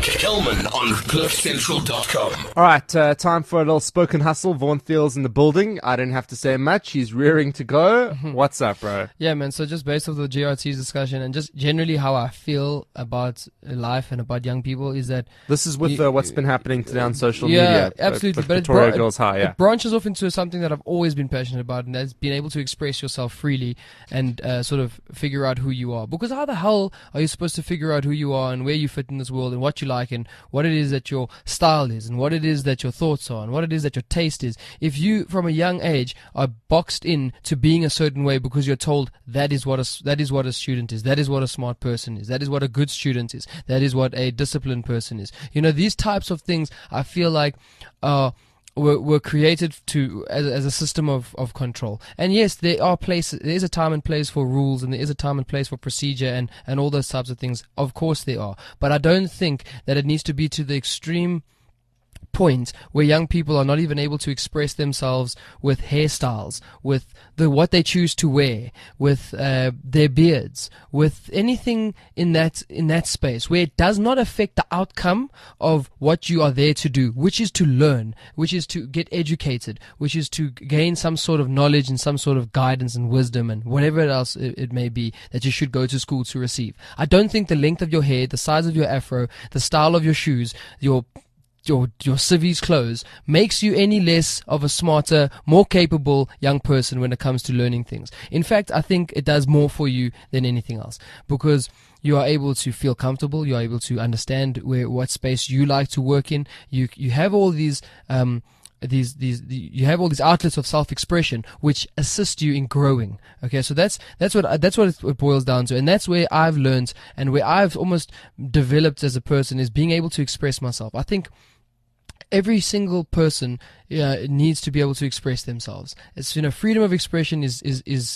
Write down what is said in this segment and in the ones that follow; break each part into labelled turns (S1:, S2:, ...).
S1: Kelman on CliffCentral.com.
S2: All right, time for a little spoken hustle. Vaughn Thiel's in the building. I don't have to say much. He's rearing to go. What's up, bro?
S3: Yeah, man. So just based off the GRT's discussion and just generally how I feel about life and about young people is that
S2: This is with what's been happening today on social
S3: yeah,
S2: media.
S3: absolutely. But
S2: Victoria Girls High, yeah.
S3: it branches off into something that I've always been passionate about, and that's being able to express yourself freely and sort of figure out who you are. Because how the hell are you supposed to figure out who you are and where you fit in this world and what you like and what it is that your style is and what it is that your thoughts are and what it is that your taste is, if you from a young age are boxed in to being a certain way because you're told that is what a student is, that is what a smart person is, that is what a good student is, that is what a disciplined person is. You know, these types of things I feel like were created as a system of control. And yes, there is a time and place for rules, and there is a time and place for procedure and all those types of things. Of course there are. But I don't think that it needs to be to the extreme point where young people are not even able to express themselves with hairstyles, with what they choose to wear, with their beards, with anything in that space where it does not affect the outcome of what you are there to do, which is to learn, which is to get educated, which is to gain some sort of knowledge and some sort of guidance and wisdom and whatever else it may be that you should go to school to receive. I don't think the length of your hair, the size of your afro, the style of your shoes, your civvies clothes makes you any less of a smarter, more capable young person when it comes to learning things. In fact, I think it does more for you than anything else, because you are able to feel comfortable, you are able to understand what space you like to work in. You have all these you have all these outlets of self-expression which assist you in growing. Okay, so that's what it boils down to, and that's where I've learned and where I've almost developed as a person, is being able to express myself. I think every single person needs to be able to express themselves. It's, freedom of expression is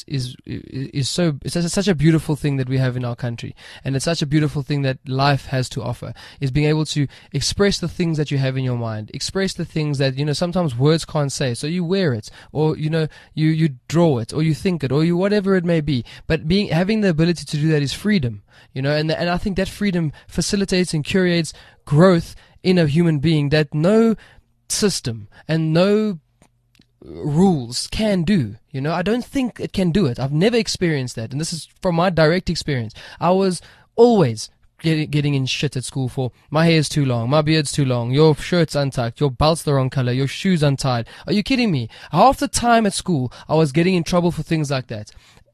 S3: such a beautiful thing that we have in our country, and it's such a beautiful thing that life has to offer, is being able to express the things that you have in your mind, express the things that sometimes words can't say. So you wear it, or you draw it, or you think it, or you whatever it may be. But having the ability to do that is freedom, and I think that freedom facilitates and curates growth in a human being that no system and no rules can do. I don't think it can do it. I've never experienced that, and this is from my direct experience. I was always getting in shit at school for my hair's too long, my beard's too long, your shirt's untucked, your belt's the wrong color, your shoe's untied. Are you kidding me? Half the time at school I was getting in trouble for things like that.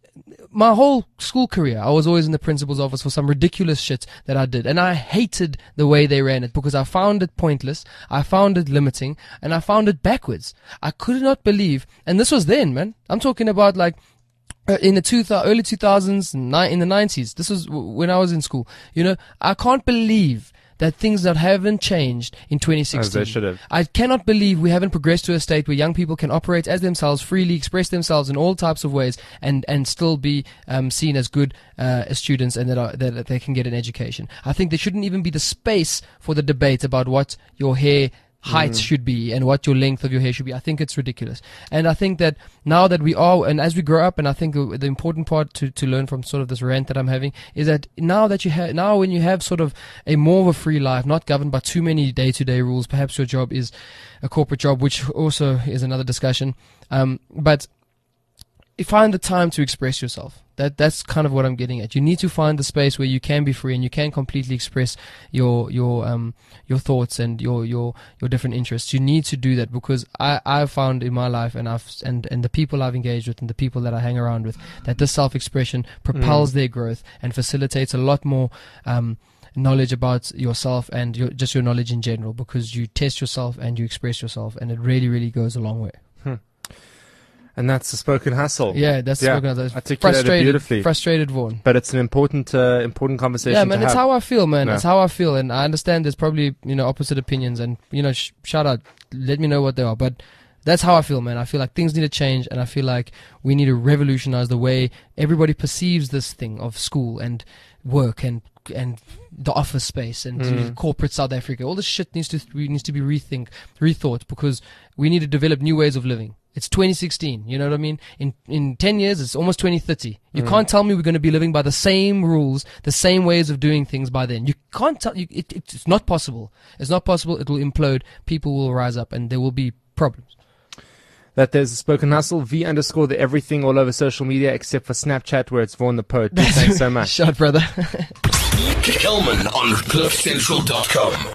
S3: My whole school career, I was always in the principal's office for some ridiculous shit that I did. And I hated the way they ran it, because I found it pointless, I found it limiting, and I found it backwards. I could not believe, and this was then, man. I'm talking about like in the early 2000s, in the 90s. This was when I was in school. I can't believe that things that haven't changed in 2016.
S2: As they should have.
S3: I cannot believe we haven't progressed to a state where young people can operate as themselves, freely express themselves in all types of ways, and still be seen as good students, and that they can get an education. I think there shouldn't even be the space for the debate about what your hair height should be and what your length of your hair should be. I think it's ridiculous. And I think that now that we are, and as we grow up, and I think the important part to learn from sort of this rant that I'm having is that now when you have sort of a more of a free life, not governed by too many day-to-day rules, perhaps your job is a corporate job, which also is another discussion, but you find the time to express yourself. That's kind of what I'm getting at. You need to find the space where you can be free and you can completely express your thoughts and your different interests. You need to do that, because I've found in my life, and the people I've engaged with and the people that I hang around with, that this self-expression propels their growth and facilitates a lot more knowledge about yourself and just your knowledge in general, because you test yourself and you express yourself, and it really, really goes a long way.
S2: And that's the spoken hustle.
S3: Yeah, that's the spoken hustle.
S2: Articulated beautifully.
S3: Frustrated Vaughn.
S2: But it's an important conversation.
S3: Yeah, man,
S2: to
S3: it's
S2: have.
S3: how I feel, man.
S2: Yeah.
S3: It's how I feel, and I understand there's probably opposite opinions, and shout out, let me know what they are. But that's how I feel, man. I feel like things need to change, and I feel like we need to revolutionize the way everybody perceives this thing of school and work and and the office space and corporate South Africa. All this shit needs to be rethought, because we need to develop new ways of living. It's 2016, you know what I mean? In 10 years, it's almost 2030. You can't tell me we're going to be living by the same rules, the same ways of doing things by then. You can't tell, it's not possible. It's not possible. It will implode. People will rise up and there will be problems.
S2: That there's a Spoken Hustle, V_ the everything all over social media except for Snapchat where it's Vaughan the Poet. Thanks so much.
S3: Shot, brother.
S1: Kelman on CliffCentral.com.